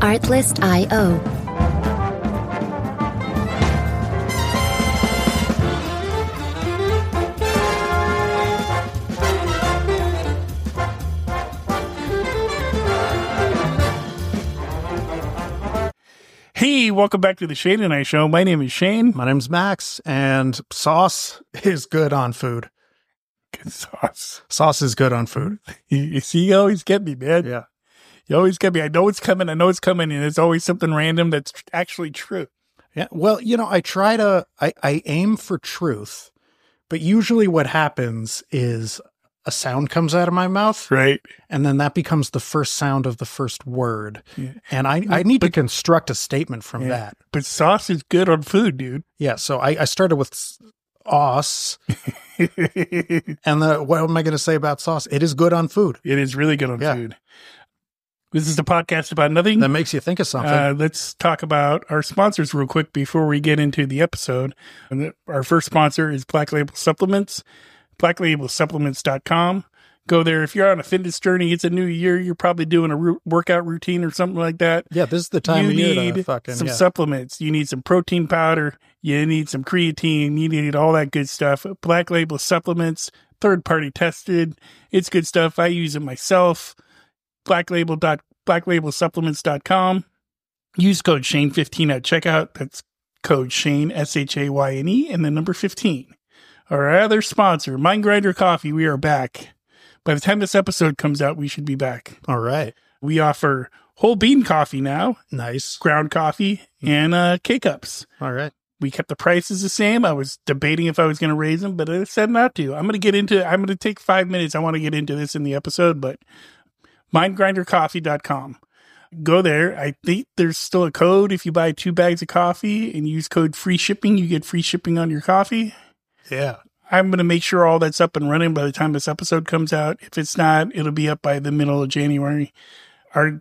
Artlist.io. Hey, welcome back to the Shane and I Show. My name is Shane. My name's Max, and sauce is good on food. Good sauce. Sauce is good on food. You see, you always get me, man. Yeah. You always get me. I know it's coming, and it's always something random that's actually true. Yeah. Well, I aim for truth, but usually what happens is a sound comes out of my mouth. Right. And then that becomes the first sound of the first word. Yeah. And I need to construct a statement from that. But sauce is good on food, dude. Yeah. So I started with sauce. And what am I going to say about sauce? It is good on food. It is really good on food. This is a podcast about nothing. That makes you think of something. Let's talk about our sponsors real quick before we get into the episode. Our first sponsor is Black Label Supplements, blacklabelsupplements.com. Go there. If you're on a fitness journey, it's a new year, you're probably doing a workout routine or something like that. Yeah, this is the time of year to need fucking some supplements. You need some protein powder. You need some creatine. You need all that good stuff. Black Label Supplements, third-party tested. It's good stuff. I use it myself. blacklabelsupplements.com. Use code Shane15 at checkout. That's code Shane, SHAYNE, and the number 15. Our other sponsor, Mind Grinder Coffee. We are back. By the time this episode comes out, we should be back. All right. We offer whole bean coffee now. Nice. Ground coffee and K-Cups. All right. We kept the prices the same. I was debating if I was going to raise them, but I said not to. I'm going to take 5 minutes. I want to get into this in the episode, but mindgrindercoffee.com. Go there. I think there's still a code. If you buy 2 bags of coffee and use code free shipping, you get free shipping on your coffee. Yeah. I'm going to make sure all that's up and running by the time this episode comes out. If it's not, it'll be up by the middle of January. What's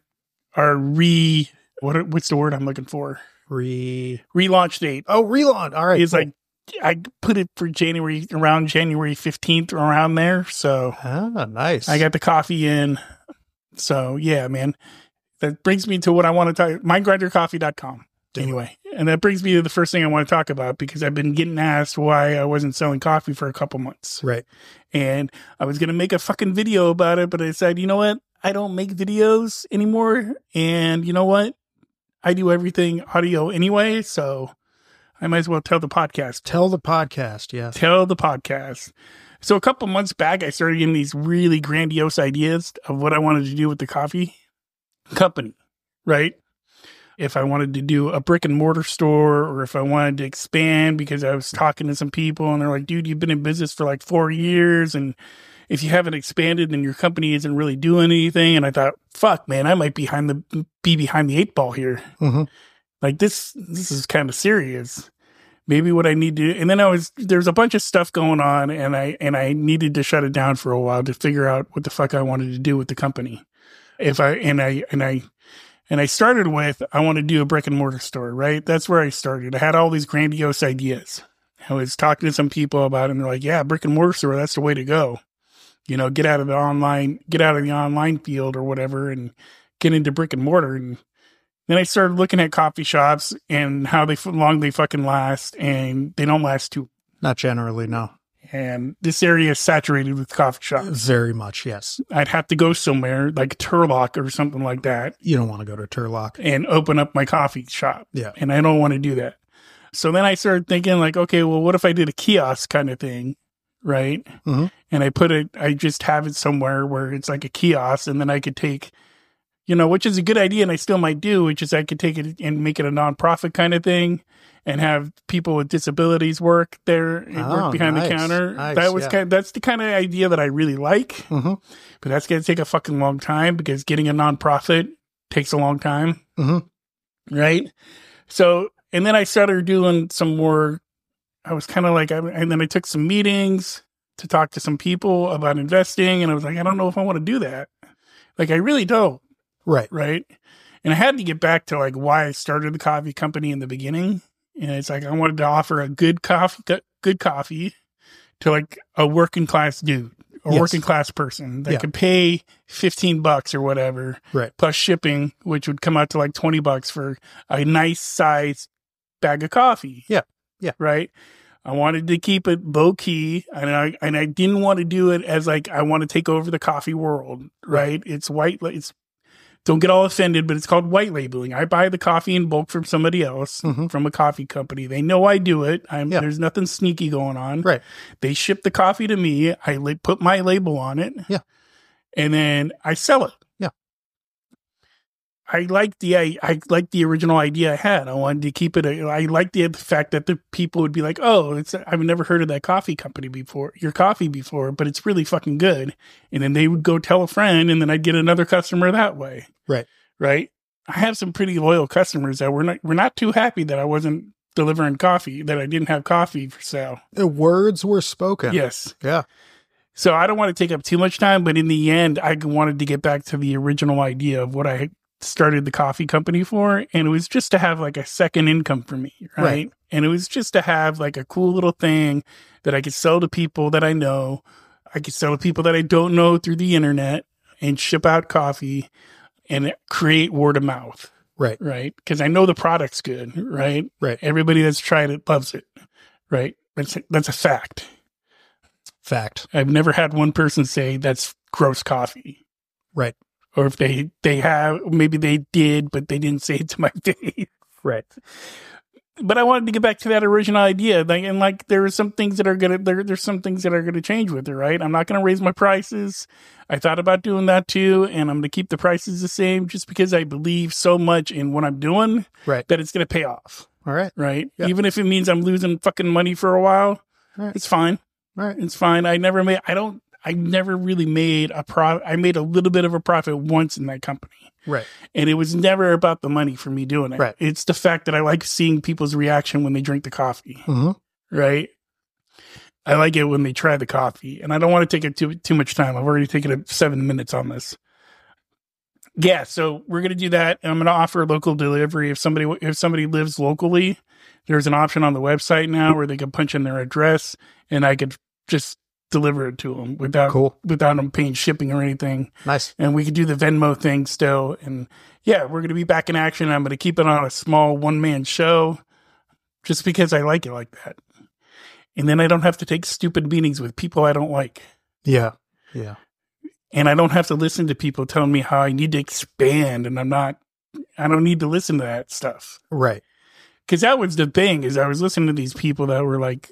the word I'm looking for? Relaunch date. Oh, relaunch. All right. It's like, I put it for around January 15th, around there. So nice. I got the coffee in. So yeah, man, that brings me to what I want to talk, mindgrindercoffee.com. Anyway, and that brings me to the first thing I want to talk about, because I've been getting asked why I wasn't selling coffee for a couple months. Right. And I was going to make a fucking video about it, but I said, you know what? I don't make videos anymore. And you know what? I do everything audio anyway. So I might as well tell the podcast. Tell the podcast. Yes. Tell the podcast. So a couple months back, I started getting these really grandiose ideas of what I wanted to do with the coffee company, right? If I wanted to do a brick and mortar store, or if I wanted to expand, because I was talking to some people and they're like, dude, you've been in business for like 4 years. And if you haven't expanded, then your company isn't really doing anything. And I thought, fuck, man, I might be behind the 8 ball here. Mm-hmm. Like this is kind of serious. Maybe what I need to, and then there's a bunch of stuff going on, and I needed to shut it down for a while to figure out what the fuck I wanted to do with the company. I started with, I want to do a brick and mortar store, right? That's where I started. I had all these grandiose ideas. I was talking to some people about it, and they're like, yeah, brick and mortar store, that's the way to go. You know, get out of the online field or whatever, and get into brick and mortar. And then I started looking at coffee shops and how long they fucking last, and they don't last too. Not generally, no. And this area is saturated with coffee shops. Very much, yes. I'd have to go somewhere like Turlock or something like that. You don't want to go to Turlock. And open up my coffee shop. Yeah. And I don't want to do that. So then I started thinking like, okay, well, what if I did a kiosk kind of thing, right? Mm-hmm. And I just have it somewhere where it's like a kiosk, and then I could take, which is a good idea, and I still might do, which is I could take it and make it a nonprofit kind of thing, and have people with disabilities work there and work behind the counter. Nice, that's the kind of idea that I really like. Mm-hmm. But that's going to take a fucking long time, because getting a nonprofit takes a long time. Mm-hmm. Right. So, and then I started doing some more, I was kind of like, and then I took some meetings to talk to some people about investing. And I was like, I don't know if I want to do that. Like, I really don't. Right. Right. And I had to get back to like why I started the coffee company in the beginning. And it's like, I wanted to offer a good coffee to like a working class dude, a Yes. working class person that Yeah. could pay $15 or whatever, Right. plus shipping, which would come out to like $20 for a nice size bag of coffee. Yeah. Yeah. Right. I wanted to keep it low key, and I didn't want to do it as like I want to take over the coffee world. Right. It's don't get all offended, but it's called white labeling. I buy the coffee in bulk from somebody else, from a coffee company. They know I do it. There's nothing sneaky going on. Right. They ship the coffee to me. I put my label on it. Yeah. And then I sell it. Yeah. I like the original idea I had. I wanted to keep it. I like the fact that the people would be like, "Oh, I've never heard of that coffee company before, your coffee before, but it's really fucking good." And then they would go tell a friend, and then I'd get another customer that way. Right. Right. I have some pretty loyal customers that were not too happy that I wasn't delivering coffee, that I didn't have coffee for sale. The words were spoken. Yes. Yeah. So I don't want to take up too much time, but in the end, I wanted to get back to the original idea of what I started the coffee company for. And it was just to have like a second income for me. Right. And it was just to have like a cool little thing that I could sell to people that I know. I could sell to people that I don't know through the internet and ship out coffee and create word of mouth. Right. Right. Because I know the product's good. Right. Right. Everybody that's tried it loves it. Right. That's a fact. Fact. I've never had one person say that's gross coffee. Right. Or if they have, maybe they did, but they didn't say it to my face. Right. But I wanted to get back to that original idea. There are some things that are there's some things that are gonna change with it, right? I'm not gonna raise my prices. I thought about doing that too, and I'm gonna keep the prices the same just because I believe so much in what I'm doing, Right. that it's gonna pay off. All right. Right? Yeah. Even if it means I'm losing fucking money for a while, Right. it's fine. All right. It's fine. I never really made a profit. I made a little bit of a profit once in that company. Right. And it was never about the money for me doing it. Right. It's the fact that I like seeing people's reaction when they drink the coffee. Mm-hmm. Right. I like it when they try the coffee. And I don't want to take it too much time. I've already taken 7 minutes on this. Yeah. So we're going to do that. And I'm going to offer local delivery. If somebody lives locally, there's an option on the website now where they can punch in their address and I could just deliver it to them without them paying shipping or anything. Nice. And we could do the Venmo thing still. And yeah, we're going to be back in action. I'm going to keep it on a small one-man show just because I like it like that. And then I don't have to take stupid meetings with people I don't like. Yeah. Yeah. And I don't have to listen to people telling me how I need to expand, and I don't need to listen to that stuff. Right. Because that was the thing, is I was listening to these people that were like,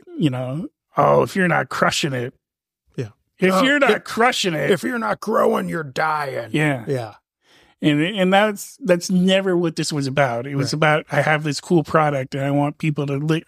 oh, if you're not crushing it. Yeah. If you're not crushing it. If you're not growing, you're dying. Yeah. Yeah. And that's never what this was about. It was about, I have this cool product and I want people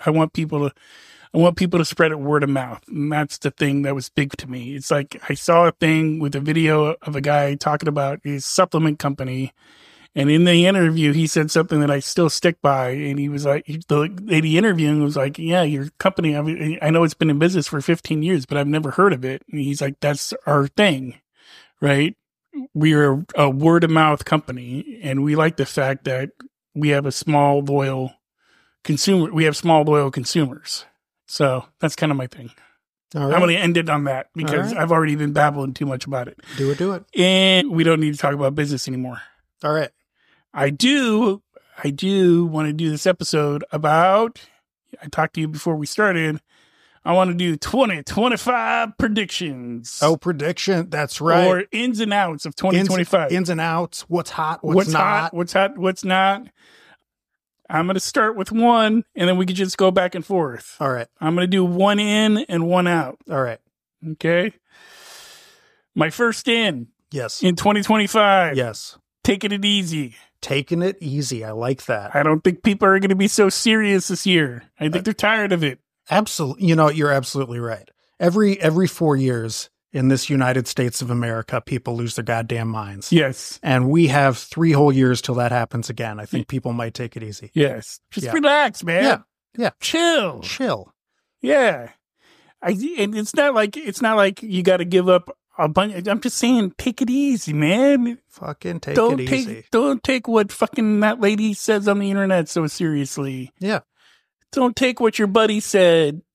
to spread it word of mouth. And that's the thing that was big to me. It's like I saw a thing with a video of a guy talking about his supplement company. And in the interview, he said something that I still stick by. And he was like, the lady interviewing was like, yeah, your company, I know it's been in business for 15 years, but I've never heard of it. And he's like, that's our thing, right? We are a word of mouth company. And we like the fact that we have a small, loyal consumer. We have small, loyal consumers. So that's kind of my thing. All right. I'm going to end it on that because right. I've already been babbling too much about it. Do it. And we don't need to talk about business anymore. All right. I do want to do this episode about, I talked to you before we started, I want to do 2025 predictions. Oh, prediction. That's right. Or ins and outs of 2025. Ins and outs. What's hot, what's not. What's hot, what's not. I'm going to start with one, and then we can just go back and forth. All right. I'm going to do one in and one out. All right. Okay? My first in. Yes. In 2025. Yes. Taking it easy. Taking it easy. I like that. I don't think people are going to be so serious this year. I think they're tired of it. Absolutely. You're absolutely right. Every 4 years in this United States of America, people lose their goddamn minds. Yes. And we have 3 whole years till that happens again. I think people might take it easy. Yes. Just relax, man. Yeah. Yeah. Chill. Yeah. And it's not like you got to give up a bunch. I'm just saying, take it easy, man. Fucking take it easy. Don't take what fucking that lady says on the internet so seriously. Yeah. Don't take what your buddy said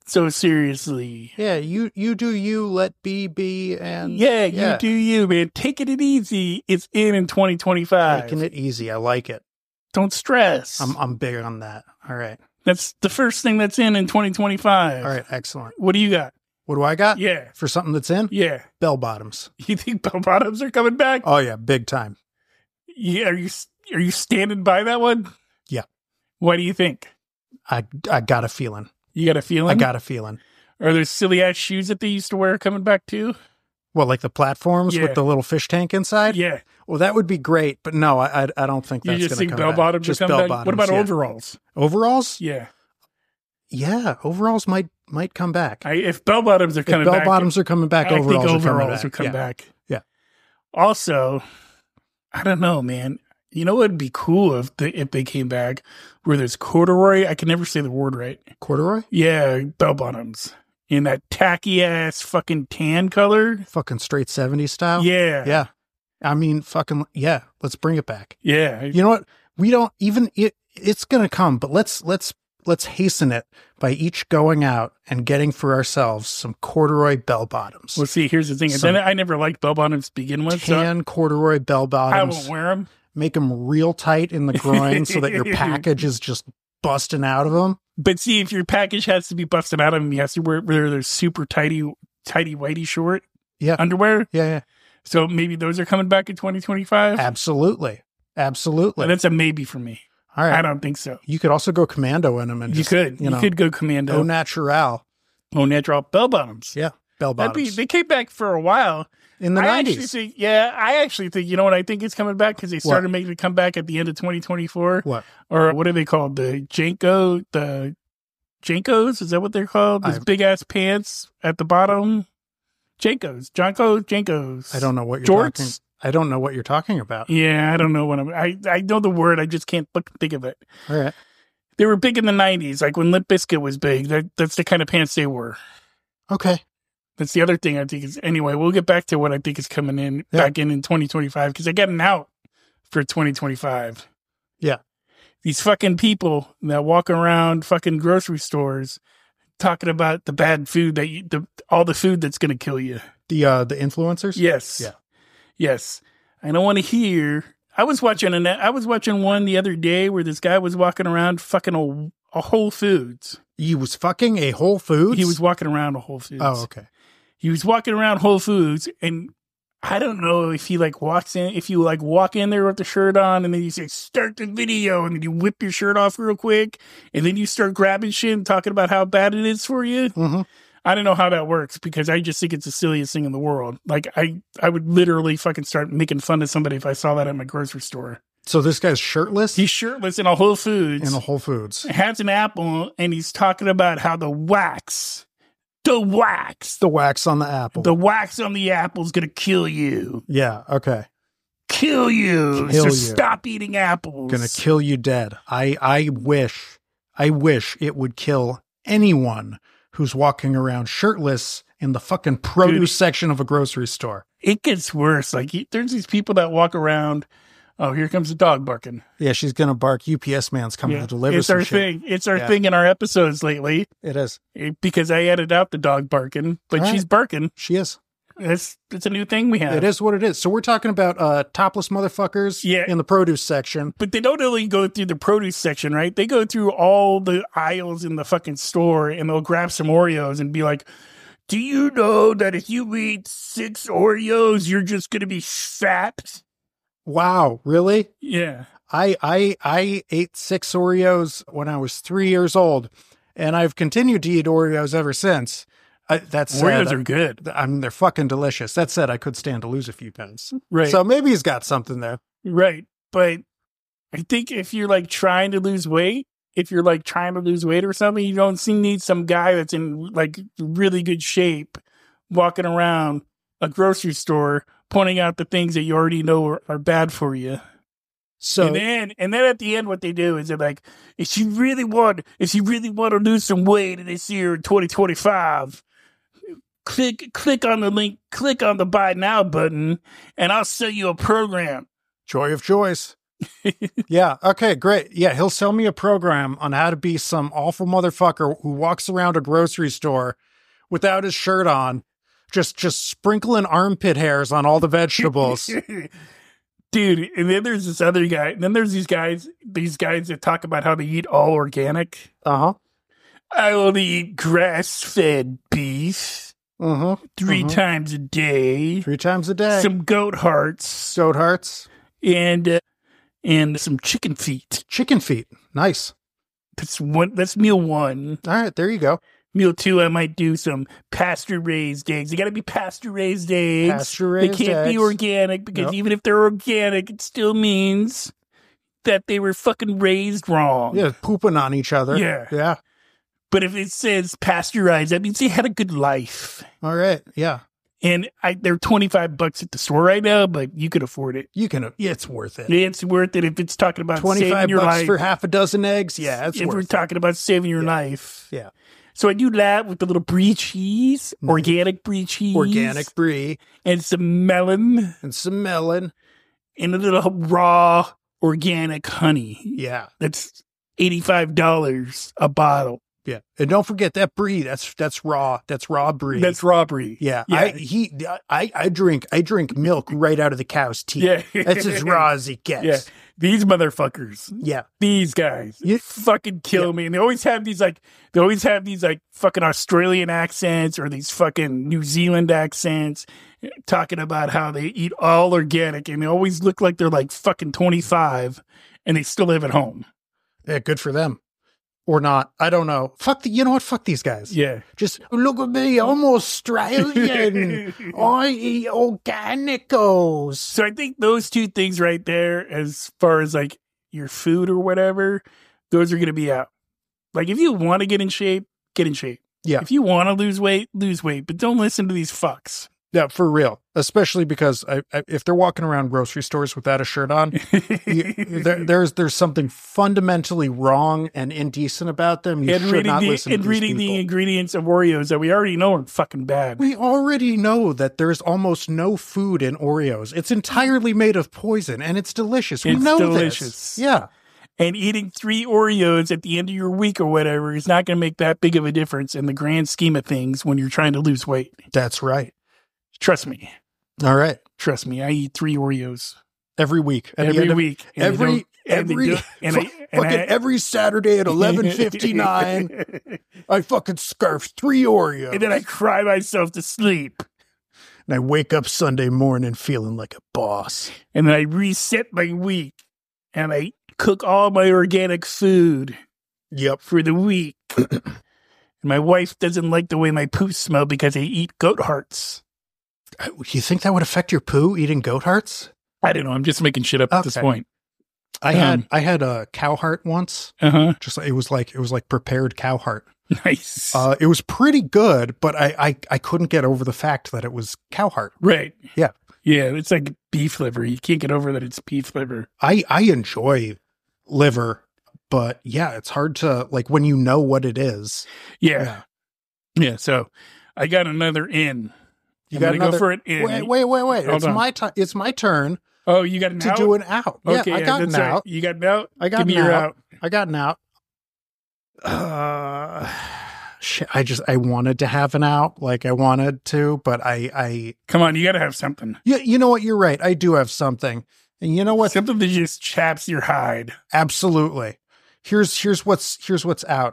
so seriously. Yeah, you do you, let be, and Yeah, you do you, man. Taking it easy. It's in 2025. Taking it easy. I like it. Don't stress. I'm big on that. All right. That's the first thing that's in 2025. All right, excellent. What do you got? What do I got? Yeah. For something that's in? Yeah. Bell bottoms. You think bell bottoms are coming back? Oh yeah, big time. Yeah. Are you standing by that one? Yeah. What do you think? I got a feeling. You got a feeling? I got a feeling. Are those silly ass shoes that they used to wear coming back too? Well, like the platforms Yeah. with the little fish tank inside? Yeah. Well, that would be great, but no, I don't think You that's just going think to come bell back. bottoms Just are coming bell back? What bottoms, about yeah. overalls? Overalls? Yeah. Yeah, overalls might come back. If bell bottoms are If coming bell back, bottoms are coming back, I think overalls overalls are will come yeah. back. Yeah. Also, I don't know, man. You know what would be cool if they came back where there's corduroy? I can never say the word right. Corduroy? Yeah, bell bottoms in that tacky ass fucking tan color. Fucking straight 70s style? Yeah. Yeah. I mean, fucking, yeah, let's bring it back. Yeah. You know what? We don't even, it's going to come, but let's hasten it by each going out and getting for ourselves some corduroy bell bottoms. Well, see, here's the thing. Some Then I never liked bell bottoms to begin with. Tan corduroy bell I bottoms. won't wear them. Make them real tight in the groin so that your package is just busting out of them. But see, if your package has to be busted out of them, you have to wear their super tighty whitey short underwear. Yeah. So maybe those are coming back in 2025. Absolutely. But that's a maybe for me. All right. I don't think so. You could also go commando in them, and You just, could. you know, You could go commando. au natural. Au natural bell bottoms. Yeah, bell bottoms They came back for a while. in the I 90s. actually think, you know what I think is coming back? Because they started making it come back at the end of 2024. What? Or what are they called? The Jankos? Is that what they're called? Those big ass pants at the bottom? Jankos. I don't know what you're Jorts? talking. I don't know what you're talking about. Yeah, I don't know what I know the word. I just can't think of it. All right. They were big in the 90s, like when Limp Bizkit was big. That's the kind of pants they wore. Okay. That's the other thing I think is, anyway, we'll get back to what I think is coming in, back in 2025, because I got an out for 2025. Yeah. These fucking people that walk around fucking grocery stores talking about the bad food all the food that's going to kill you. The influencers? Yes. Yeah. Yes. I don't want to hear. I was watching one the other day where this guy was walking around fucking a Whole Foods. He was fucking a Whole Foods? He was walking around a Whole Foods. Oh, okay. He was walking around Whole Foods, and I don't know if he walks in, if you walk in there with the shirt on, and then you say, start the video, and then you whip your shirt off real quick, and then you start grabbing shit and talking about how bad it is for you. Mm-hmm. I don't know how that works, because I just think it's the silliest thing in the world. Like, I would literally fucking start making fun of somebody if I saw that at my grocery store. So this guy's shirtless? He's shirtless in a Whole Foods. In a Whole Foods. Has an apple, and he's talking about how the wax The wax on the apple. the wax on the apple is going to kill you. Yeah, okay. Kill you. Kill So you. stop eating apples. Gonna kill you dead. I wish it would kill anyone who's walking around shirtless in the fucking produce section of a grocery store. It gets worse. Like, there's these people that walk around. Oh, here comes the dog barking. Yeah, she's gonna bark. UPS man's coming to deliver It's some our shit. thing. It's our thing in our episodes lately. It is. Because I edited out the dog barking, but All right. she's barking. She is. It's a new thing we have. It is what it is. So we're talking about topless motherfuckers in the produce section. But they don't only go through the produce section, right? They go through all the aisles in the fucking store, and they'll grab some Oreos and be like, do you know that if you eat 6 Oreos, you're just going to be fat? Wow, really? Yeah. I ate 6 Oreos when I was 3 years old, and I've continued to eat Oreos ever since. That said, Oreos are good. I mean, they're fucking delicious. That said, I could stand to lose a few pounds. Right. So maybe he's got something there. Right. But I think if you're trying to lose weight, or something, you don't need some guy that's in really good shape walking around a grocery store pointing out the things that you already know are bad for you. So and then at the end, what they do is they're like, if you really want to lose some weight in this year in 2025, click on the link, click on the buy now button, and I'll sell you a program. Joy of choice. Yeah. Okay, great. Yeah, he'll sell me a program on how to be some awful motherfucker who walks around a grocery store without his shirt on, just sprinkling armpit hairs on all the vegetables. Dude, and then there's this other guy, and then there's these guys that talk about how they eat all organic. Uh-huh. I only eat grass-fed beef Uh-huh. 3 times a day. 3 times a day. Some goat hearts. Goat hearts. And some chicken feet. Chicken feet. Nice. That's meal 1. All right, there you go. Meal 2, I might do some pasture-raised eggs. They got to be pasture-raised eggs. Pasture-raised They can't be eggs. organic because Nope. even if they're organic, it still means that they were fucking raised wrong. Yeah, pooping on each other. Yeah. Yeah. But if it says pasteurized, that means they had a good life. All right. Yeah. And they're $25 at the store right now, but you could afford it. You can, it's worth it. It's worth it if it's talking about saving $25 your life. for half a dozen eggs. Yeah, it's if we're worth it. talking about saving your life. Yeah. So I do that with the little brie cheese, organic brie cheese. Organic brie. And some melon. And some melon. And a little raw organic honey. Yeah. That's $85 a bottle. Yeah. And don't forget that brie. That's raw. That's raw brie. That's raw brie. Yeah. Yeah. I drink milk right out of the cow's teeth. Yeah. That's as raw as it gets. Yeah. These motherfuckers. Yeah. These guys fucking kill me. And they always have these fucking Australian accents or these fucking New Zealand accents talking about how they eat all organic, and they always look like they're like fucking 25 and they still live at home. Yeah, good for them. Or not. I don't know. You know what? Fuck these guys. Yeah. Just look at me. I'm Australian. I eat organicos. So I think those 2 things right there, as far as like your food or whatever, those are going to be out. Like if you want to get in shape, get in shape. Yeah. If you want to lose weight, but don't listen to these fucks. Yeah, for real. Especially because if they're walking around grocery stores without a shirt on, there's something fundamentally wrong and indecent about them. You should not listen to these reading people. the ingredients of Oreos that we already know are fucking bad. We already know that there's almost no food in Oreos. It's entirely made of poison, and it's delicious. We know delicious. this. Yeah. And eating 3 Oreos at the end of your week or whatever is not going to make that big of a difference in the grand scheme of things when you're trying to lose weight. That's right. Trust me. All right. Trust me. I eat 3 Oreos. Every week. Every week. Every Saturday at 11:59, I fucking scarf 3 Oreos. And then I cry myself to sleep. And I wake up Sunday morning feeling like a boss. And then I reset my week. And I cook all my organic food. Yep. For the week. And my wife doesn't like the way my poo smell because I eat goat hearts. You think that would affect your poo, eating goat hearts? I don't know. I'm just making shit up at this point. I had a cow heart once. Just it was like prepared cow heart. Nice. It was pretty good, but I couldn't get over the fact that it was cow heart. Right. Yeah. Yeah. It's like beef liver. You can't get over that it's beef liver. I enjoy liver, but yeah, it's hard to like when you know what it is. Yeah. So I got another in. You got to go for it in. Wait. It's my turn. Oh, you got an out? To do an out. Okay, yeah, I got an out. Right. You got an out? I got Give me an your out. out. I got an out. Shit, I wanted to have an out. Like I wanted to, but I Come on, you got to have something. You know what? You're right. I do have something. And you know what? Something that just chaps your hide. Absolutely. Here's what's out.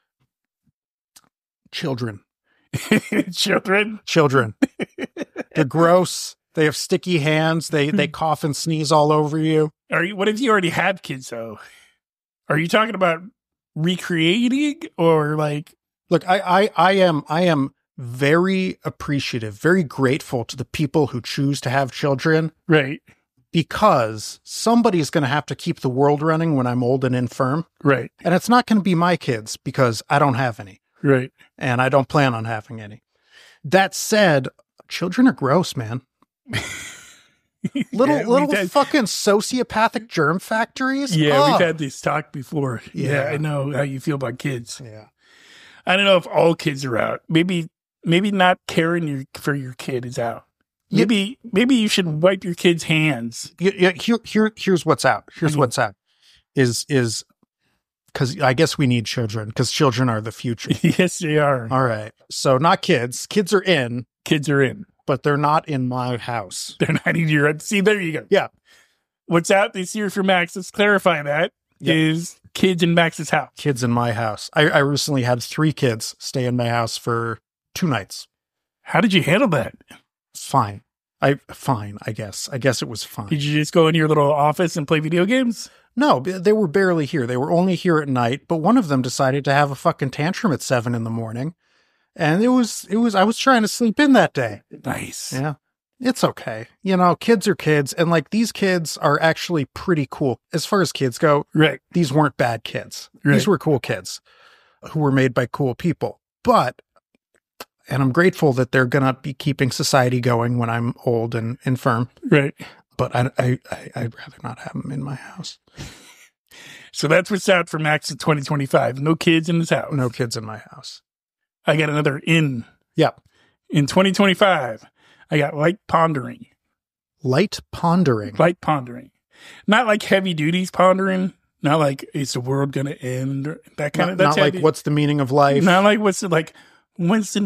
Children. Children. They're gross. They have sticky hands. They cough and sneeze all over you. What if you already have kids though? Are you talking about recreating or like? Look, I am very appreciative, very grateful to the people who choose to have children. Right. Because somebody's going to have to keep the world running when I'm old and infirm. Right. And it's not going to be my kids because I don't have any. Right. And I don't plan on having any. That said, children are gross, man. Little fucking sociopathic germ factories. Yeah, we've had this talk before. Yeah, I know how you feel about kids. Yeah. I don't know if all kids are out. Maybe not caring for your kid is out. Maybe you should wipe your kids' hands. Here's what's out. Here's what's out. Is because I guess we need children because children are the future. Yes, they are. All right. So not kids. Kids are in. Kids are in. But they're not in my house. They're not in your... See, there you go. Yeah. What's out this year for Max, let's clarify that, is kids in Max's house. Kids in my house. I recently had 3 kids stay in my house for 2 nights. How did you handle that? Fine. I guess. I guess it was fine. Did you just go into your little office and play video games? No, they were barely here. They were only here at night, but one of them decided to have a fucking tantrum at 7 a.m. And I was trying to sleep in that day. Nice. Yeah. It's okay. You know, kids are kids. And like these kids are actually pretty cool. As far as kids go, right. These weren't bad kids. Right. These were cool kids who were made by cool people. And I'm grateful that they're going to be keeping society going when I'm old and infirm. Right. But I'd rather not have them in my house. So that's what's out for Max in 2025. No kids in his house. No kids in my house. I got another in. Yeah. In 2025, I got light pondering. Light pondering. Light pondering. Not like heavy duties pondering. Not like, is the world going to end? Or that kind of... That's not like, what's the meaning of life? Not like, when's the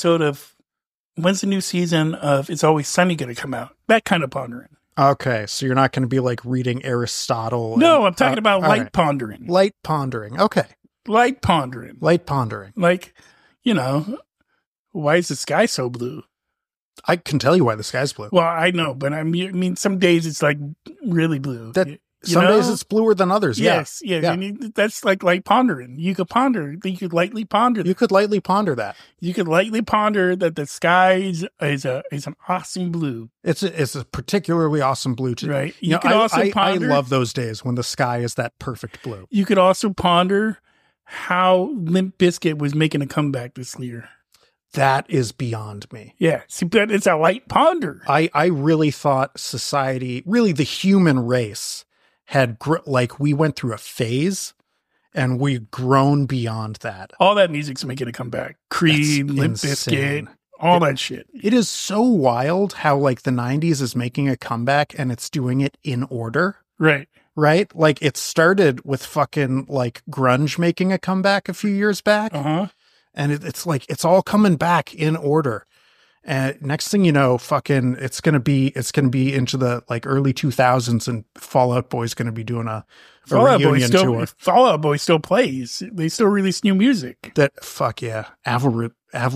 new season of It's Always Sunny going to come out? That kind of pondering. Okay, so you're not going to be like reading Aristotle. No, I'm talking about light pondering. Light pondering. Okay. Light pondering. Light pondering. Like, you know, why is the sky so blue? I can tell you why the sky's blue. Well, I know, but I mean, some days it's like really blue. Some days it's bluer than others. Yes, yeah. yes. Yeah. That's like light pondering. You could ponder. You could lightly ponder. You could lightly ponder that. You could lightly ponder that the sky is an awesome blue. It's a particularly awesome blue too. Right. You could also ponder. I love those days when the sky is that perfect blue. You could also ponder how Limp Bizkit was making a comeback this year. That is beyond me. Yeah. See, but it's a light ponder. I really thought society, really the human race, had we went through a phase and we've grown beyond that. All that music's making a comeback. Creed, Limp Bizkit, all that shit. It is so wild how like the 90s is making a comeback and it's doing it in order. Right. Right? Like it started with fucking like grunge making a comeback a few years back. Uh-huh. And it's like, it's all coming back in order. And next thing you know, fucking, it's going to be into the like early 2000s and Fall Out Boy's going to be doing a reunion tour. Fall Out Boy still plays. They still release new music. Fuck yeah. Avril.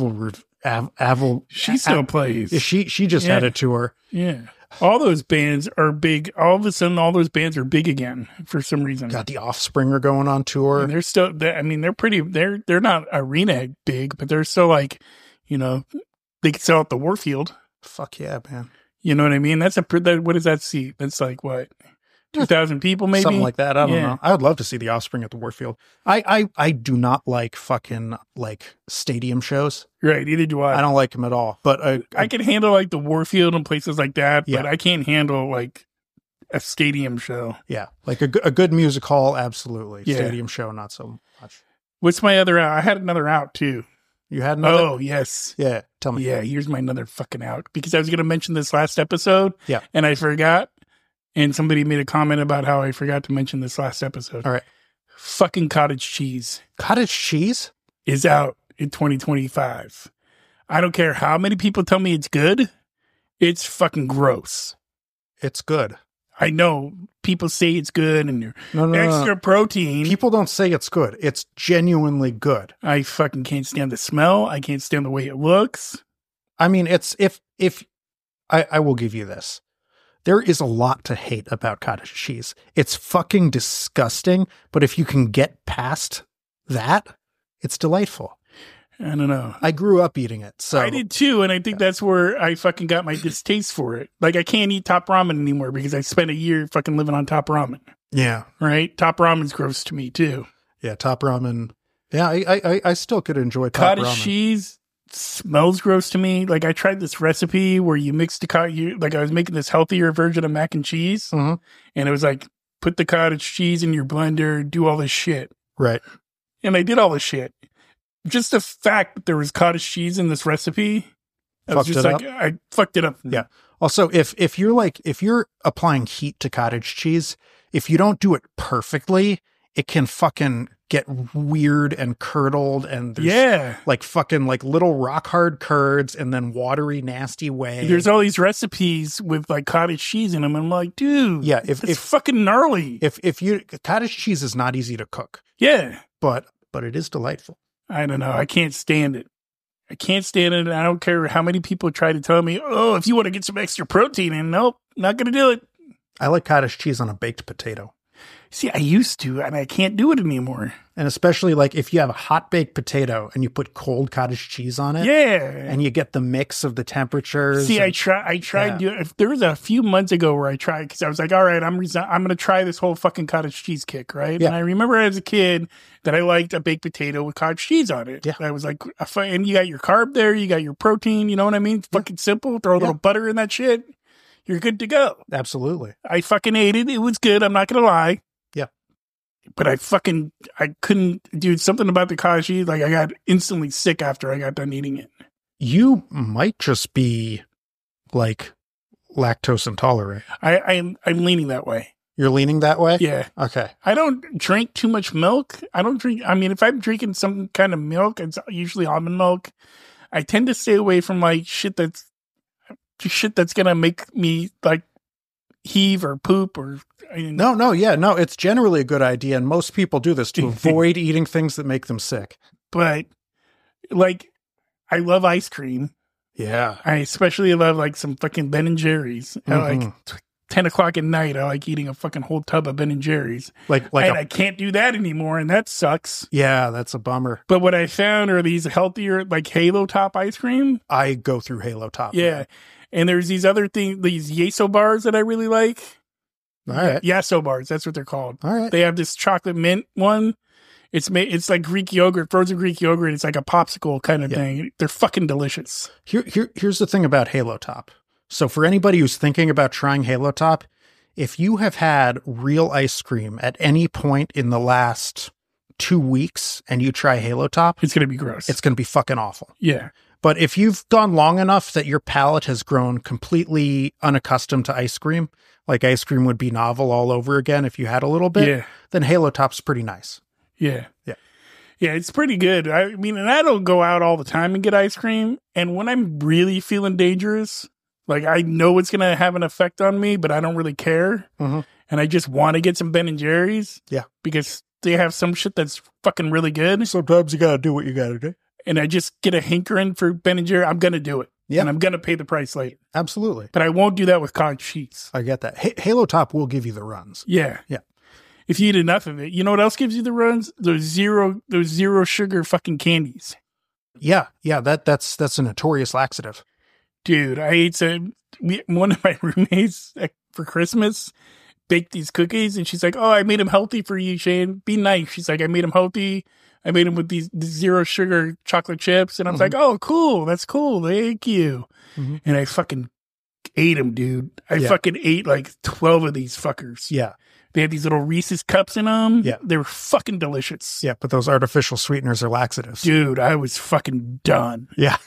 She still plays. She just had a tour. Yeah. All those bands are big. All of a sudden, all those bands are big again for some reason. Got the Offspring are going on tour. And they're still, they're not arena big, but they're still like, you know, they could sell at the Warfield. Fuck yeah, man. You know what I mean? What does that seat? That's like what? 2,000 people maybe? Something like that. I don't know. I would love to see the Offspring at the Warfield. I do not like fucking like stadium shows. Right. Neither do I. I don't like them at all. But I can handle like the Warfield and places like that, but I can't handle like a stadium show. Yeah. Like a good music hall. Absolutely. Yeah. Stadium show. Not so much. What's my other out? I had another out too. You had another? Oh, yes. Yeah. Tell me. Yeah. Here's my another fucking out because I was going to mention this last episode. Yeah. And I forgot. And somebody made a comment about how I forgot to mention this last episode. All right. Fucking cottage cheese. Cottage cheese? Is out in 2025. I don't care how many people tell me it's good. It's fucking gross. It's good. I know people say it's good and you're extra protein. People don't say it's good. It's genuinely good. I fucking can't stand the smell. I can't stand the way it looks. I mean, it's if I will give you this. There is a lot to hate about cottage cheese. It's fucking disgusting, but if you can get past that, it's delightful. I don't know. I grew up eating it, so I did too, and I think that's where I fucking got my distaste for it. Like, I can't eat Top Ramen anymore because I spent a year fucking living on Top Ramen. Yeah. Right? Top Ramen's gross to me too. Yeah, Top Ramen. Yeah, I still could enjoy Top Ramen. Cottage cheese smells gross to me. Like, I tried this recipe where you mix like I was making this healthier version of mac and cheese, and it was like, put the cottage cheese in your blender, do all this shit. Right. And I did all this shit. Just the fact that there was cottage cheese in this recipe I fucked it up. Yeah. Also, if you're applying heat to cottage cheese, if you don't do it perfectly, it can fucking get weird and curdled, and there's like fucking like little rock hard curds and then watery, nasty whey. There's all these recipes with like cottage cheese in them, and I'm like, dude, yeah, it's fucking gnarly. If you cottage cheese is not easy to cook. Yeah, but it is delightful. I don't know. I can't stand it. I can't stand it. And I don't care how many people try to tell me, oh, if you want to get some extra protein in, nope, not going to do it. I like cottage cheese on a baked potato. See, I used to, and I can't do it anymore. And especially like if you have a hot baked potato and you put cold cottage cheese on it. Yeah. And you get the mix of the temperatures. See, I tried to, there was a few months ago where I tried, because I was like, all right, I'm going to try this whole fucking cottage cheese kick, right? Yeah. And I remember as a kid that I liked a baked potato with cottage cheese on it. Yeah. I was like, and you got your carb there, you got your protein, you know what I mean? It's fucking simple. Throw a little butter in that shit. You're good to go. Absolutely. I fucking ate it. It was good. I'm not going to lie. Yeah. But I couldn't, dude, something about the cottage cheese, like I got instantly sick after I got done eating it. You might just be like lactose intolerant. I'm leaning that way. You're leaning that way? Yeah. Okay. I don't drink too much milk. If I'm drinking some kind of milk, it's usually almond milk. I tend to stay away from like shit that's going to make me like heave or poop or. No. It's generally a good idea. And most people do this to avoid eating things that make them sick. But like, I love ice cream. Yeah. I especially love like some fucking Ben & Jerry's. At like 10 o'clock at night, I like eating a fucking whole tub of Ben & Jerry's. I can't do that anymore, and that sucks. Yeah, that's a bummer. But what I found are these healthier, like Halo Top ice cream. I go through Halo Top. Yeah. Man. And there's these other things, these Yeso bars that I really like. All right. Yasso bars, that's what they're called. All right. They have this chocolate mint one. It's like Greek yogurt, frozen Greek yogurt. It's like a popsicle kind of thing. They're fucking delicious. Here's the thing about Halo Top. So for anybody who's thinking about trying Halo Top, if you have had real ice cream at any point in the last 2 weeks and you try Halo Top, it's going to be gross. It's going to be fucking awful. Yeah. But if you've gone long enough that your palate has grown completely unaccustomed to ice cream, like ice cream would be novel all over again if you had a little bit, then Halo Top's pretty nice. Yeah. Yeah, it's pretty good. I mean, and I don't go out all the time and get ice cream. And when I'm really feeling dangerous, like I know it's going to have an effect on me, but I don't really care. Mm-hmm. And I just want to get some Ben & Jerry's. Yeah. Because they have some shit that's fucking really good. Sometimes you got to do what you got to do. And I just get a hankering for Ben & Jerry's. I'm going to do it. Yeah. And I'm going to pay the price later. Absolutely. But I won't do that with cottage cheese. I get that. Halo Top will give you the runs. Yeah. Yeah. If you eat enough of it. You know what else gives you the runs? Those zero sugar fucking candies. Yeah. That's a notorious laxative. Dude, I ate one of my roommates for Christmas baked these cookies, and she's like, "Oh, I made them healthy for you, Shane. Be nice." She's like, "I made them healthy. I made them with these zero sugar chocolate chips." And I was like, "Oh, cool. That's cool. Thank you." Mm-hmm. And I fucking ate them, dude. I fucking ate like 12 of these fuckers. Yeah. They had these little Reese's cups in them. Yeah. They were fucking delicious. Yeah, but those artificial sweeteners are laxatives. Dude, I was fucking done. Yeah.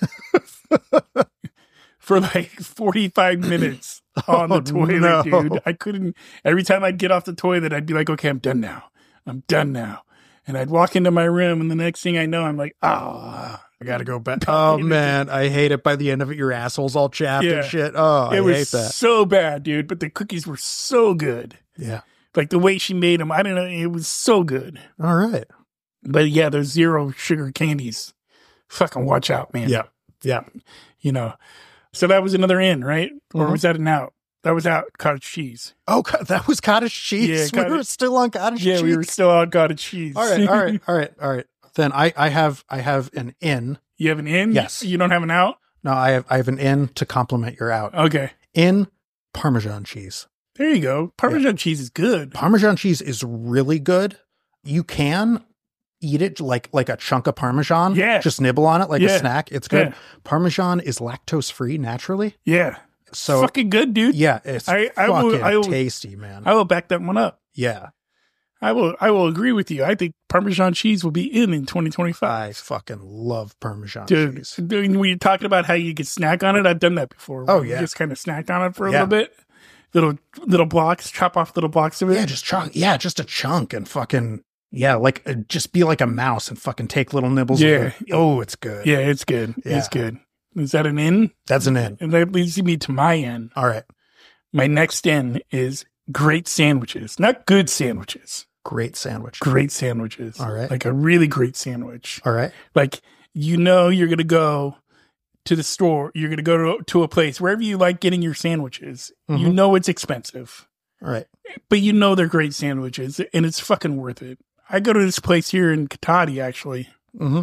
For like 45 minutes on the toilet, dude. I couldn't. Every time I'd get off the toilet, I'd be like, okay, I'm done now. And I'd walk into my room, and the next thing I know, I'm like, I got to go back. Oh, man. I hate it. By the end of it, your asshole's all chapped and shit. Oh, I hate that. So bad, dude. But the cookies were so good. Yeah. Like the way she made them, I don't know. It was so good. All right. But yeah, those zero sugar candies. Fucking watch out, man. Yeah. Yeah. You know. So that was another in, right? Or was that an out? That was out cottage cheese. Oh, that was cottage cheese? Yeah, we were still on cottage cheese? Yeah, we were still on cottage cheese. All right. Then I have an in. You have an in? Yes. You don't have an out? No, I have an in to complement your out. Okay. In Parmesan cheese. There you go. Parmesan cheese is good. Parmesan cheese is really good. You can eat it like a chunk of Parmesan. Yeah. Just nibble on it like a snack. It's good. Yeah. Parmesan is lactose free naturally. Yeah. So fucking good, dude. Yeah. It's fucking tasty, man. I will back that one up. Yeah. I will agree with you. I think Parmesan cheese will be in 2025. I fucking love Parmesan Dude, cheese. when you're talking about how you can snack on it, I've done that before. Oh, You yeah. just kind of snacked on it for a little bit. Little blocks, chop off little blocks of it. Yeah, just a chunk and fucking, just be like a mouse and fucking take little nibbles. Yeah. Of it. Oh, it's good. Yeah, it's good. Yeah. It's good. Is that an in? That's an in. And that leads me to my in. All right. My next in is great sandwiches. Not good sandwiches. Great sandwich. Great sandwiches. All right. Like a really great sandwich. All right. Like, you're going to go to the store. You're going to go to a place, wherever you like getting your sandwiches. Mhm. You know it's expensive. All right. But you know they're great sandwiches, and it's fucking worth it. I go to this place here in Katati, actually. Mm-hmm.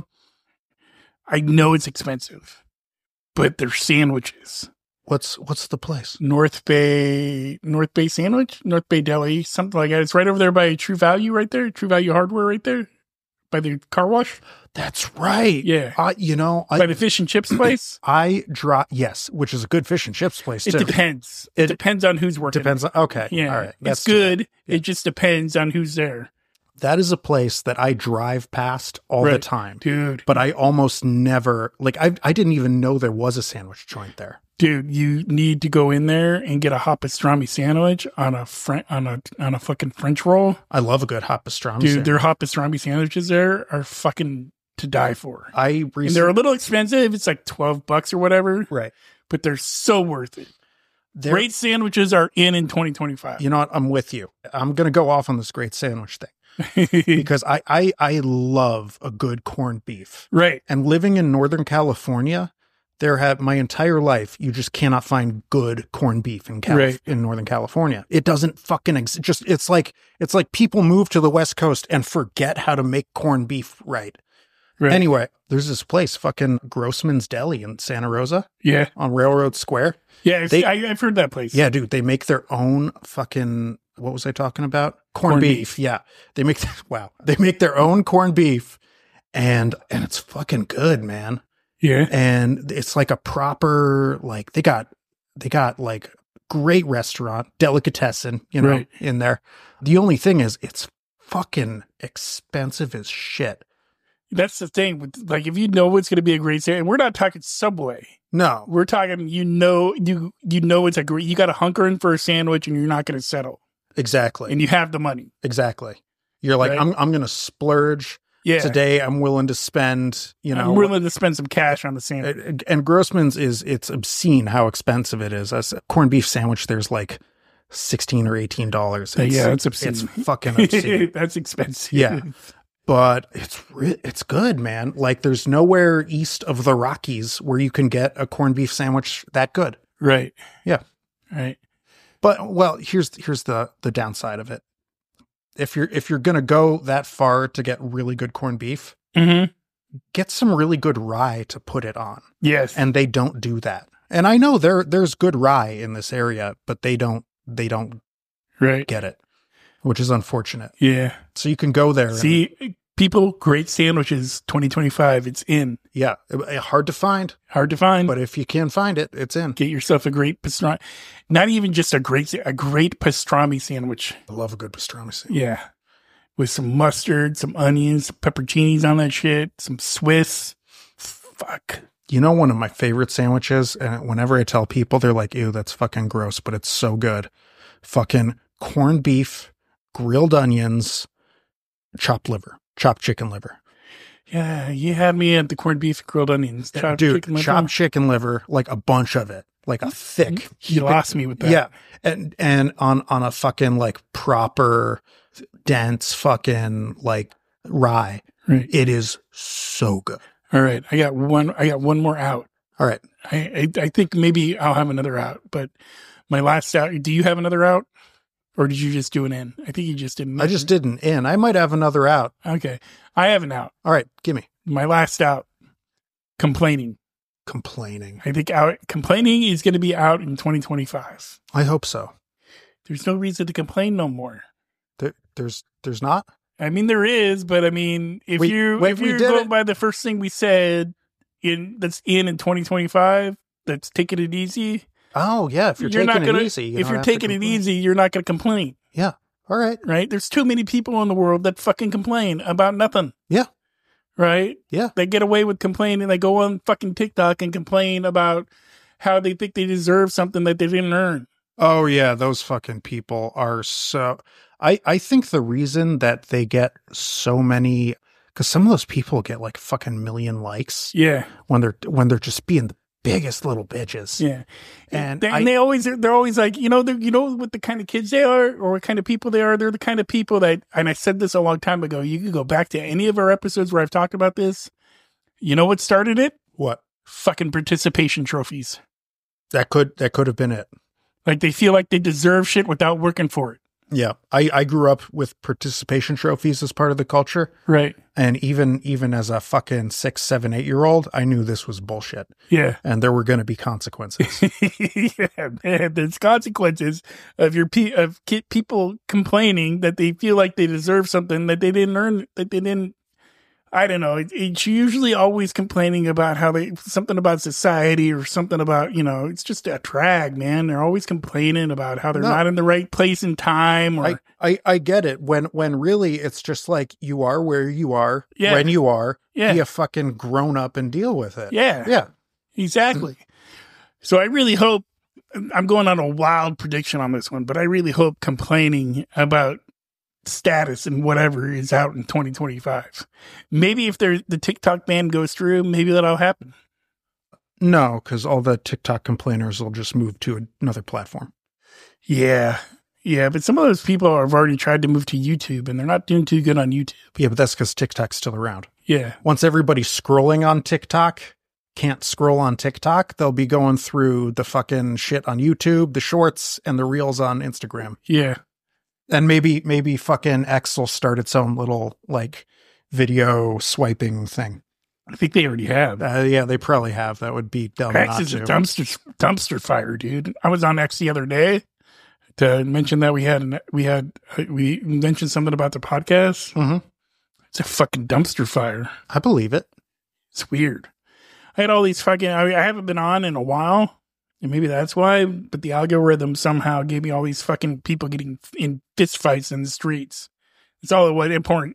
I know it's expensive, but they're sandwiches. What's the place? North Bay Sandwich? North Bay Deli, something like that. It's right over there by True Value right there. True Value Hardware right there. By the car wash. That's right. Yeah. By the fish and chips place. Yes, which is a good fish and chips place It too. depends. It depends on who's working. Depends on, okay. Yeah. All right. It's good. Yeah. It just depends on who's there. That is a place that I drive past all the Right. time. Dude. But I almost never, I didn't even know there was a sandwich joint there. Dude, you need to go in there and get a hot pastrami sandwich on a fucking French roll. I love a good hot pastrami Dude, sandwich. their hot pastrami sandwiches there are fucking to die for. And they're a little expensive. It's like $12 or whatever, right. but they're so worth it. They're- Great sandwiches are in 2025. You know what? I'm with you. I'm going to go off on this great sandwich thing because I love a good corned beef. Right. And living in Northern California, my entire life, you just cannot find good corned beef in Right. in Northern California. It doesn't fucking exist. It's like people move to the West Coast and forget how to make corned beef right. Right. Anyway, there's this place, fucking Grossman's Deli in Santa Rosa Yeah. on Railroad Square. Yeah. I've heard that place. Yeah, dude, they make their own fucking, what was I talking about? Corned Corned beef. Yeah. They make their own corned beef and it's fucking good, man. Yeah. And it's like a proper, like they got like great restaurant, delicatessen, Right. in there. The only thing is it's fucking expensive as shit. That's the thing. Like, if you know it's going to be a great sandwich, and we're not talking Subway. No, We're talking, you know it's a great, you got to hunker in for a sandwich and you're not going to settle. exactly. And you have the money. Exactly. You're like, Right. I'm going to splurge Yeah. today. I'm willing to spend, I'm willing to spend some cash on the sandwich. and Grossman's it's obscene how expensive it is. As a corned beef sandwich, there's like $16 or $18. Yeah, it's obscene. It's fucking obscene. That's expensive. Yeah. But it's good, man. Like there's nowhere east of the Rockies where you can get a corned beef sandwich that good. Right. Yeah. Right. But well, here's the downside of it. If you're gonna go that far to get really good corned beef, Mm-hmm. get some really good rye to put it on. Yes. And they don't do that. And I know there's good rye in this area, but they don't right. get it, which is unfortunate. Yeah. So you can go there. See, people, great sandwiches 2025. It's in. Yeah. Hard to find, Hard to find. but if you can find it, it's in. Get yourself a great pastrami. Not even just a great pastrami sandwich. I love a good pastrami sandwich. Yeah. With some mustard, some onions, some pepperoncinis on that shit, some Swiss. Fuck. You know, one of my favorite sandwiches, and whenever I tell people, they're like, ew, that's fucking gross, but it's so good. Corned beef, grilled onions, chopped chicken liver. Yeah, you had me at the corned beef and grilled onions. Chopped Dude, chicken liver. chopped chicken liver, like a bunch of it, like a thick. You lost me with that. Yeah. And on a fucking like proper dense fucking like rye. Right. It is so good. All right. I got one more out. All right. I think maybe I'll have another out, but my last out, do you have another out? Or did you just do an in? I think you just did an in. I just did an in. I might have another out. Okay. I have an out. All right. Gimme. My last out, complaining. Complaining. I think complaining is going to be out in 2025. I hope so. There's no reason to complain no more. There's not? I mean, there is, but I mean, if We you're did going it. by the first thing we said that's in 2025, that's taking it easy. Oh, yeah. If you're taking not gonna, it easy. if you're taking it easy, you're not going to complain. Yeah. All right. right? There's too many people in the world that fucking complain about nothing. Yeah. Right? Yeah. They get away with complaining. They go on fucking TikTok and complain about how they think they deserve something that they didn't earn. Oh yeah, those fucking people are so. I think the reason that they get so many, because some of those people get like fucking million likes. Yeah. When they're just being the biggest little bitches. Yeah. And they're always like, you know what the kind of kids they are or what kind of people they are. They're the kind of people that, and I said this a long time ago, you can go back to any of our episodes where I've talked about this. You know what started it? What? Fucking participation trophies. That could have been it. Like they feel like they deserve shit without working for it. Yeah. I grew up with participation trophies as part of the culture. Right. And even as a fucking 6, 7, 8-year-old, I knew this was bullshit. Yeah. And there were going to be consequences. Yeah, man. There's consequences of people complaining that they feel like they deserve something that they didn't earn, that they didn't. I don't know. It's usually always complaining about something about society or something about, it's just a drag, man. They're always complaining about how they're not in the right place and time. Or I get it. When really it's just like you are where you are Yeah. when you are. Yeah. Be a fucking grown up and deal with it. Yeah. Yeah. Exactly. So I really hope, I'm going on a wild prediction on this one, but I really hope complaining about status and whatever is out in 2025. Maybe if the TikTok ban goes through, maybe that'll happen. No, because all the TikTok complainers will just move to another platform. Yeah. Yeah, but some of those people have already tried to move to YouTube and they're not doing too good on YouTube. Yeah, but that's because TikTok's still around. Yeah. Once everybody's scrolling on TikTok can't scroll on TikTok, they'll be going through the fucking shit on YouTube, the shorts, and the reels on Instagram. Yeah. And maybe fucking X will start its own little like video swiping thing. I think they already have. Yeah, they probably have. That would be dumb X not is to. a dumpster fire, dude. I was on X the other day to mention that we mentioned something about the podcast. Mm-hmm. It's a fucking dumpster fire. I believe it. It's weird. I had all these fucking. I haven't been on in a while, and maybe that's why. But the algorithm somehow gave me all these fucking people getting in fist fights in the streets. It's all it was in porn.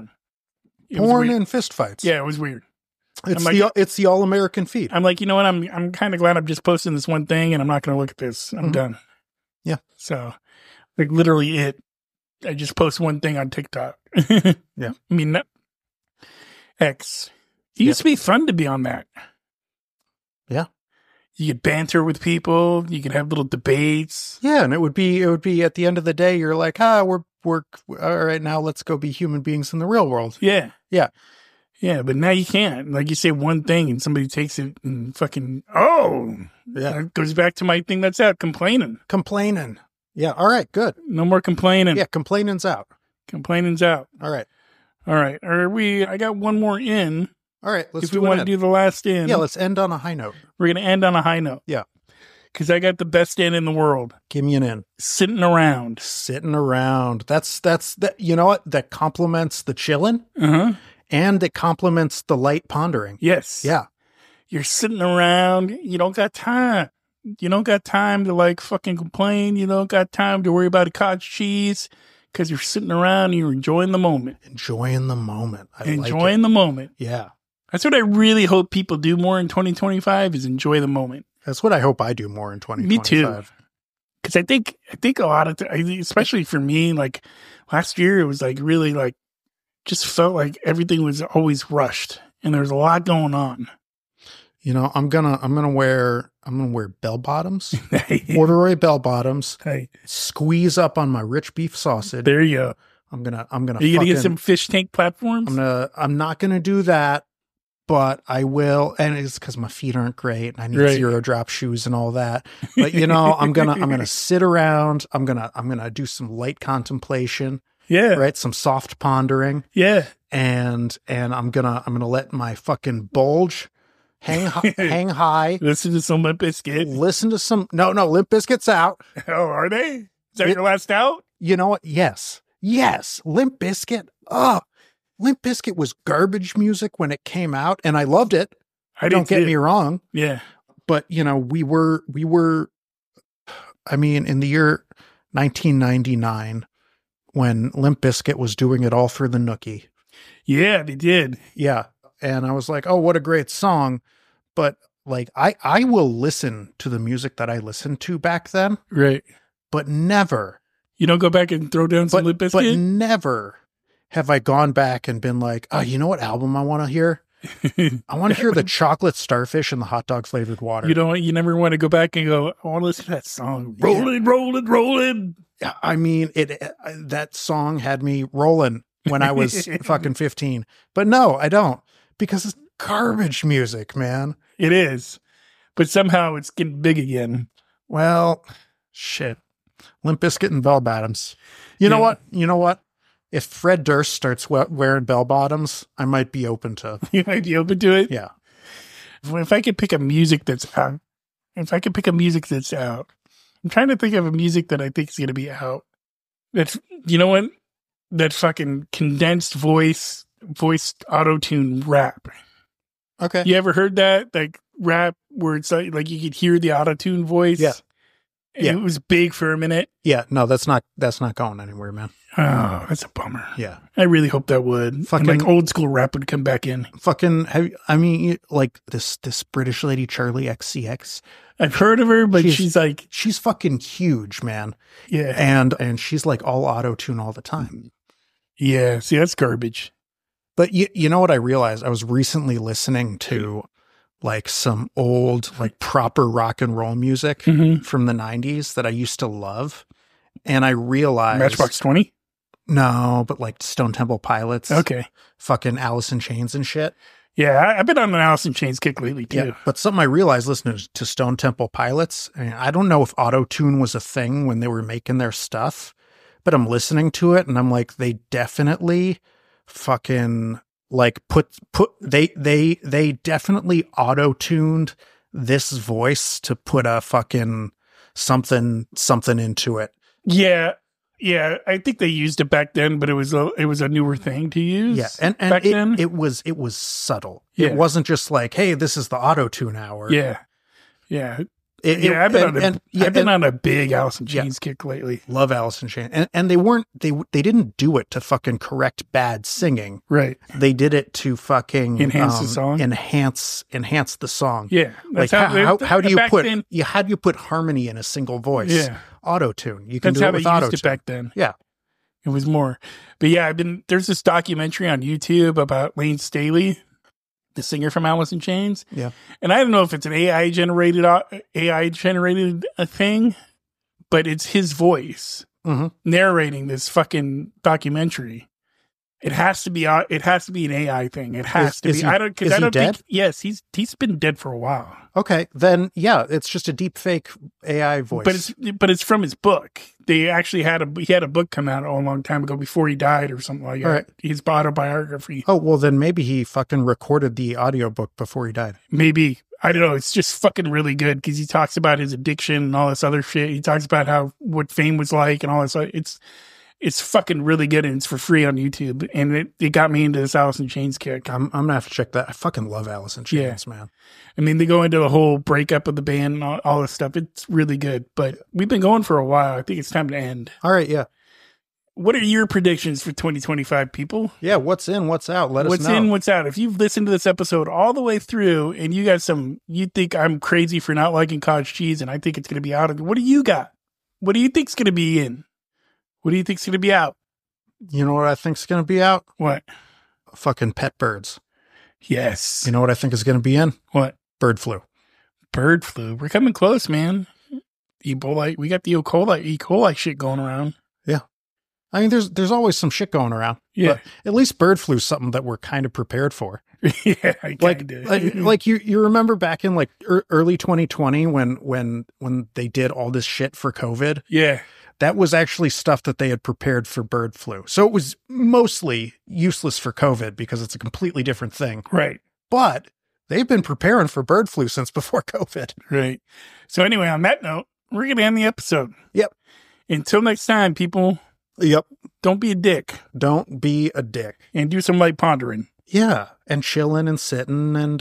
It was Porn weird. and fist fights. Yeah, it was weird. It's the all American feed. I'm like, you know what? I'm kind of glad I'm just posting this one thing, and I'm not going to look at this. I'm done. Yeah. So, like, literally, I just post one thing on TikTok. Yeah. I mean, X. It used to be fun to be on that. Yeah. You could banter with people. You could have little debates. Yeah, and it would be at the end of the day, you're like, we're all right now. Let's go be human beings in the real world. Yeah. Yeah. Yeah, but now you can't. Like, you say one thing and somebody takes it and fucking, Yeah. it goes back to my thing that's out, complaining. Complaining. Yeah. All right. Good. No more complaining. Yeah. Complaining's out. Complaining's out. All right. All right. I got one more in. All right. Let's If we want to do the last in. Yeah. Let's end on a high note. We're going to end on a high note. Yeah. Because I got the best in the world. Give me an in. Sitting around. Sitting around. That's that. You know what? That complements the chilling. Uh-huh. And it complements the light pondering. Yes. Yeah. You're sitting around. You don't got time. You don't got time to like fucking complain. You don't got time to worry about a cottage cheese because you're sitting around and you're enjoying the moment. Enjoying the moment. Enjoying the moment. Yeah. That's what I really hope people do more in 2025 is enjoy the moment. That's what I hope I do more in 2025. Me too. Because I think a lot of, especially for me, like last year, it was like really like, just felt like everything was always rushed and there was a lot going on. You know, I'm gonna wear bell bottoms, corduroy bell bottoms, Hey, squeeze up on my rich beef sausage. there you go. I'm gonna Are you gonna get some fish tank platforms? I'm not gonna do that, but I will, and it's because my feet aren't great and I need Right. zero drop shoes and all that. But you know, I'm gonna sit around. I'm gonna do some light contemplation. Yeah. Right. Some soft pondering. Yeah. And I'm gonna let my fucking bulge hang high. Listen to some Limp Bizkit. Listen to some no Limp Bizkit's out. Oh, are they? Is that your last out? You know what? Yes. Limp Bizkit. Oh, Limp Bizkit was garbage music when it came out, and I loved it. Don't get me wrong. Yeah. But you know, we were. I mean, in the year 1999. when Limp Bizkit was doing it all through the Nookie. Yeah, they did. Yeah. And I was like, oh, what a great song. But like, I will listen to the music that I listened to back then, Right. but never, You don't go back and throw down some Limp but Bizkit? never have I gone back and been like, oh, you know what album I want to hear? I want to hear the Chocolate Starfish and the hot dog flavored water. You never want to go back and go, I want to listen to that song. Rolling, rolling, rolling. I mean, that song had me rolling when I was fucking 15. But no, I don't, because it's garbage music, man. It is. But somehow it's getting big again. Well, shit. Limp Bizkit and bell bottoms. You know what? You know what? If Fred Durst starts wearing bell bottoms, I might be open to. You might be open to it? Yeah. If I could pick a music that's out, I'm trying to think of a music that I think is going to be out. That's, you know what? That fucking condensed voiced auto-tune rap. Okay. You ever heard that? Like rap where it's like you could hear the auto-tune voice? Yeah. And Yeah. it was big for a minute. Yeah. No, that's not going anywhere, man. Oh, that's a bummer. Yeah. I really hope that would. Fucking- And like old school rap would come back in. Fucking, like this British lady, Charlie XCX. I've heard of her, but she's she's fucking huge, man. yeah. And she's like all auto-tune all the time. Yeah. See, that's garbage. But you know what I realized? I was recently listening to like some old, like proper rock and roll music Mhm. from the 90s that I used to love. And I realized Matchbox 20? no, but like Stone Temple Pilots, Okay. fucking Alice in Chains and shit. Yeah, I've been on an Alice in Chains kick lately too. Yeah. But something I realized listening to Stone Temple Pilots, I don't know if auto-tune was a thing when they were making their stuff, but I'm listening to it and I'm like, they definitely fucking like they definitely auto-tuned this voice to put a fucking something into it. Yeah. Yeah, I think they used it back then, but it was a newer thing to use. Yeah, and back then. it was subtle. Yeah. It wasn't just like, hey, this is the auto-tune hour. Yeah. Yeah. I've I've been on a big Alice in Chains kick lately. Love Alice in Chains. And they didn't do it to fucking correct bad singing. Right. They did it to fucking Enhance the song? Enhance the song. Yeah. Like That's how do you back put then, how do you put harmony in a single voice? Yeah. Auto-tune. You can that's do how it they with used auto-tune. it back then. Yeah. It was more. But yeah, there's this documentary on YouTube about Lane Staley, the singer from Alice in Chains. Yeah. And I don't know if it's an AI generated a thing, but it's his voice Mhm. narrating this fucking documentary. It has to be an AI thing. It has to be. I don't dead? think. Yes, he's been dead for a while. Okay, then yeah, it's just a deep fake AI voice. But it's from his book. They actually had a book come out a long time ago before he died or something like that. Right. His autobiography. Oh, well then maybe he fucking recorded the audiobook before he died. Maybe. I don't know. It's just fucking really good because he talks about his addiction and all this other shit. He talks about what fame was like and all this. It's fucking really good and it's for free on YouTube. And it got me into this Alice in Chains kick. I'm gonna have to check that. I fucking love Alice in Chains, man. I mean, they go into the whole breakup of the band and all this stuff. It's really good. But we've been going for a while. I think it's time to end. All right, yeah. What are your predictions for 2025, people? Yeah, what's in, what's out? Let us know. What's in, what's out? If you've listened to this episode all the way through and you think I'm crazy for not liking cottage cheese and I think it's going to be out, what do you got? What do you think's going to be in? What do you think's going to be out? You know what I think's going to be out? What? Fucking pet birds. Yes. You know what I think is going to be in? What? Bird flu. Bird flu. We're coming close, man. Ebola. We got the E. coli shit going around. Yeah. I mean, there's always some shit going around. Yeah. But at least bird flu is something that we're kind of prepared for. Yeah, I Like you remember back in like early 2020 when they did all this shit for COVID? Yeah. That was actually stuff that they had prepared for bird flu. So it was mostly useless for COVID because it's a completely different thing. Right. But they've been preparing for bird flu since before COVID. Right. So anyway, on that note, we're going to end the episode. Yep. Until next time, people, Yep. don't be a dick Don't be a dick. and do some light pondering. Yeah. And chilling and sitting and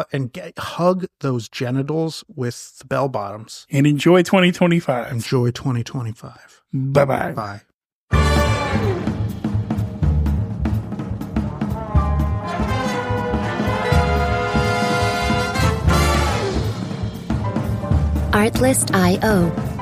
hug those genitals with the bell bottoms. And enjoy 2025. Enjoy 2025. Bye-bye. Bye. Artlist.io.